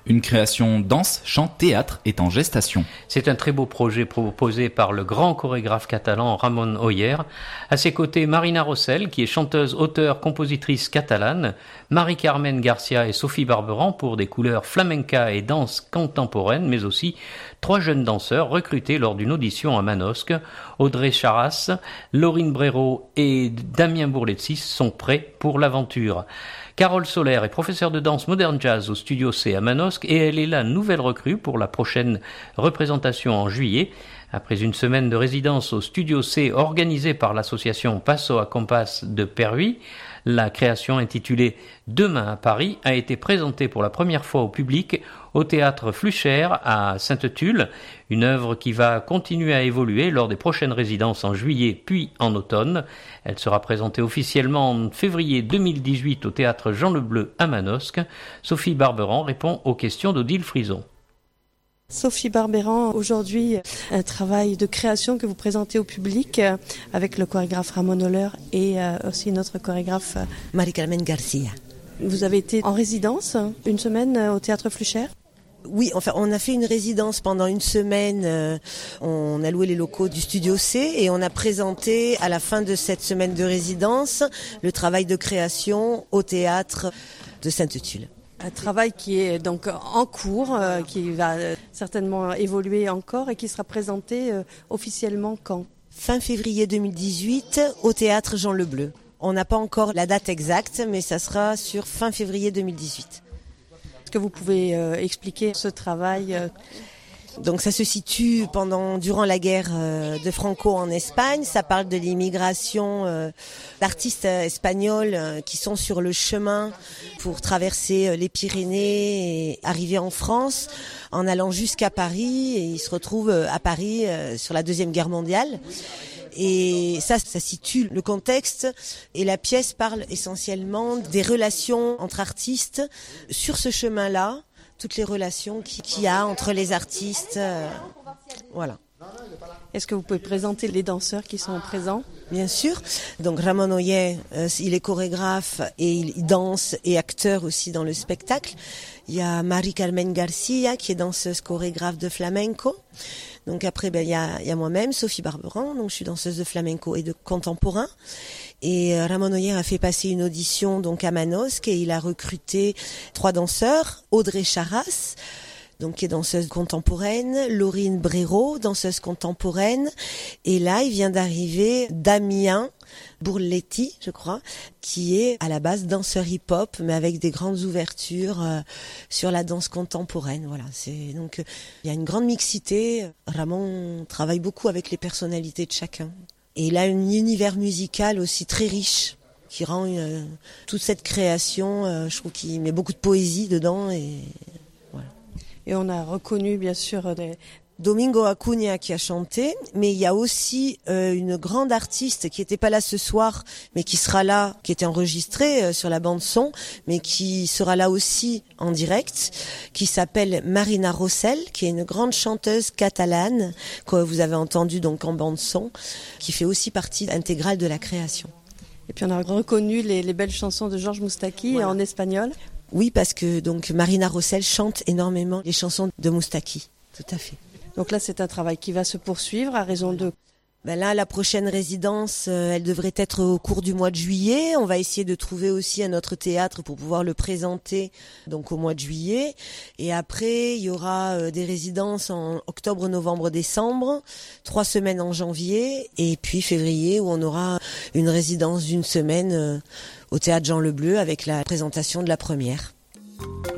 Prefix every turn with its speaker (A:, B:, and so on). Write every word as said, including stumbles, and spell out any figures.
A: Une création danse, chant, théâtre est en gestation.
B: C'est un très beau projet proposé par le grand chorégraphe catalan Ramon Oller. À ses côtés, Marina Rossell, qui est chanteuse, auteure, compositrice catalane, Marie-Carmen Garcia et Sophie Barberan pour des couleurs flamenca et danse contemporaine, mais aussi trois jeunes danseurs recrutés lors d'une audition à Manosque. Audrey Charras, Laurine Brero et Damien Bourletsis sont prêts pour l'aventure. Carole Soler est professeure de danse moderne jazz au Studio C à Manosque et elle est la nouvelle recrue pour la prochaine représentation en juillet. Après une semaine de résidence au Studio C organisée par l'association Passo a Compás de Perhuis, la création intitulée Demain à Paris a été présentée pour la première fois au public au théâtre Flucher à Sainte-Tulle, une œuvre qui va continuer à évoluer lors des prochaines résidences en juillet puis en automne. Elle sera présentée officiellement en février deux mille dix-huit au théâtre Jean Lebleu à Manosque. Sophie Barberan répond aux questions d'Odile Frison.
C: Sophie Barberan, aujourd'hui, un travail de création que vous présentez au public avec le chorégraphe Ramon Oller et aussi notre chorégraphe
D: Marie-Carmen Garcia.
C: Vous avez été en résidence une semaine au théâtre Flucher ?
D: Oui, enfin, on a fait une résidence pendant une semaine. Euh, on a loué les locaux du Studio C et on a présenté à la fin de cette semaine de résidence le travail de création au théâtre de Sainte-Tulle.
C: Un travail qui est donc en cours, euh, qui va certainement évoluer encore et qui sera présenté euh, officiellement quand ?
D: Fin février deux mille dix-huit au théâtre Jean Lebleu. On n'a pas encore la date exacte, mais ça sera sur fin février deux mille dix-huit.
C: Est-ce que vous pouvez euh, expliquer ce travail euh...
D: Donc ça se situe pendant durant la guerre euh, de Franco en Espagne. Ça parle de l'immigration euh, d'artistes espagnols euh, qui sont sur le chemin pour traverser euh, les Pyrénées et arriver en France en allant jusqu'à Paris. Et ils se retrouvent euh, à Paris euh, sur la Deuxième Guerre mondiale. Et ça, ça situe le contexte. Et la pièce parle essentiellement des relations entre artistes sur ce chemin-là. Toutes les relations qu'il y a entre les artistes, euh, voilà.
C: Est-ce que vous pouvez présenter les danseurs qui sont présents ?
D: Bien sûr. Donc Ramon Oller, euh, il est chorégraphe et il danse et acteur aussi dans le spectacle. Il y a Marie-Carmen Garcia qui est danseuse chorégraphe de flamenco. Donc après, ben il y a, il y a moi-même, Sophie Barberan, donc je suis danseuse de flamenco et de contemporain. Et Ramon Oller a fait passer une audition donc à Manosque et il a recruté trois danseurs, Audrey Charras, donc qui est danseuse contemporaine, Laurine Brero, danseuse contemporaine, et là il vient d'arriver Damien Bourletsis, je crois, qui est à la base danseur hip-hop, mais avec des grandes ouvertures euh, sur la danse contemporaine. Voilà, c'est donc euh, il y a une grande mixité. Ramon travaille beaucoup avec les personnalités de chacun. Et il a un univers musical aussi très riche qui rend euh, toute cette création, euh, je trouve qu'il met beaucoup de poésie dedans. Et voilà.
C: Et on a reconnu bien sûr des...
D: Domingo Acuna qui a chanté, mais il y a aussi euh, une grande artiste qui n'était pas là ce soir, mais qui sera là, qui était enregistrée euh, sur la bande son, mais qui sera là aussi en direct, qui s'appelle Marina Rossell, qui est une grande chanteuse catalane que vous avez entendue donc en bande son, qui fait aussi partie intégrale de la création.
C: Et puis on a reconnu les, les belles chansons de Georges Moustaki voilà. En espagnol.
D: Oui, parce que donc Marina Rossell chante énormément les chansons de Moustaki, tout à fait.
C: Donc là, c'est un travail qui va se poursuivre à raison de...
D: Ben là, la prochaine résidence, euh, elle devrait être au cours du mois de juillet. On va essayer de trouver aussi un autre théâtre pour pouvoir le présenter donc au mois de juillet. Et après, il y aura euh, des résidences en octobre, novembre, décembre, trois semaines en janvier, et puis février où on aura une résidence d'une semaine euh, au théâtre Jean Lebleu avec la présentation de la première.